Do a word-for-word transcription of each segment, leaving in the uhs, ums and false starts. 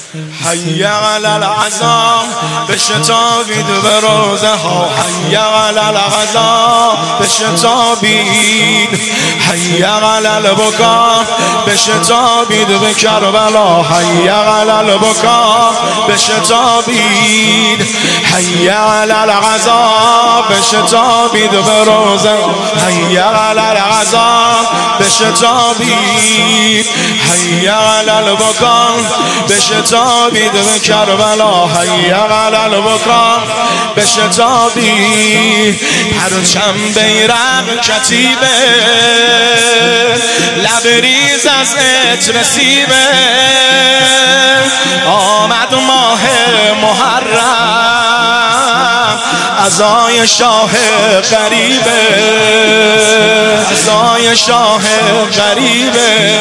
حی علی العزا بشتابید به روزه ها، حی علی العزا بشتابید، حی علی البکا بشتابید به کربلا، حی علی البکا بشتابید، حی علی العزا بشتابید به روزه، حی علی العزا بشتابید، حی علی البکا بشتابید به کربلا، حی علی البکا بشتابید. پرچم بیرق کتیبه، لبریز از عطر سیبه، آمد ماه محرم، عزای شاه غریبه، عزای شاه غریبه،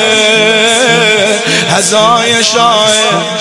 عزای شاه.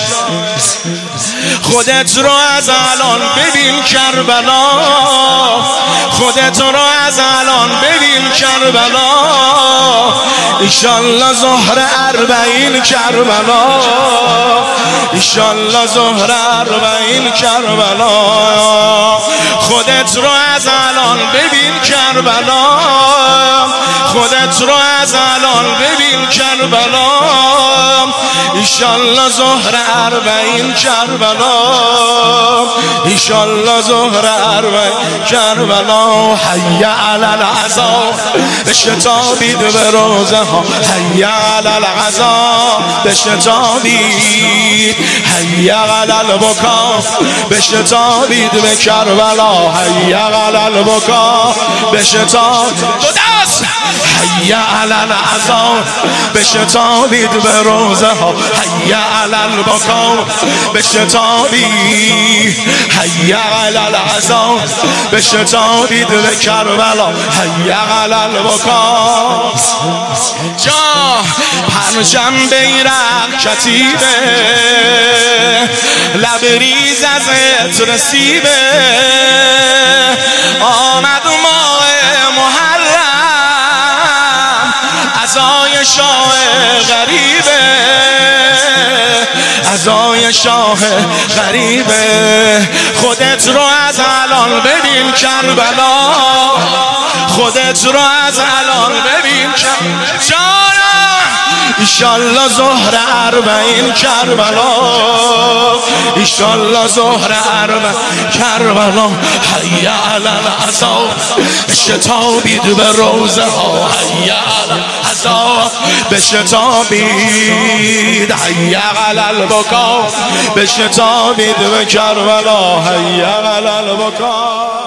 خودت رو از الان ببین کربلا، خودت رو از الان ببین کربلا، ایشالله ظهر اربعین کربلا، ایشالله ظهر اربعین کربلا. خودت رو از الان ببین کربلا، خودت رو از الان ببین کربلا، ایشالله ظهر اربعین کربلا، ایشالله ظهر اربعین کربلا. حی علی العزا بشتابید به روزه ها، حی علی العزا بشتابید، حی علی البکا بشتابید به کربلا، حی علی البکا بشتابید. دو دست حی علی العزا بشتابید به روزه ها، حی علی البکا بشتابید، حی علی العزا بشتابید به کربلا، حی علی البکا. جا پرچم بیرق کتیبه، لبریز از عطر سیبه، آمد ماه محرم، عزای شاه غریبه، عزای شاه غریبه. خودت رو از الان ببین کربلا، خودت رو از الان ببین کربلا، ایشالله ظهر اربعین کربلا، ایشالله ظهر اربعین کربلا. حی علی العزا بشتابید به روزه ها، حی علی العزا بشتابید، حی علی البکا بشتابید به کربلا، حی علی البکا.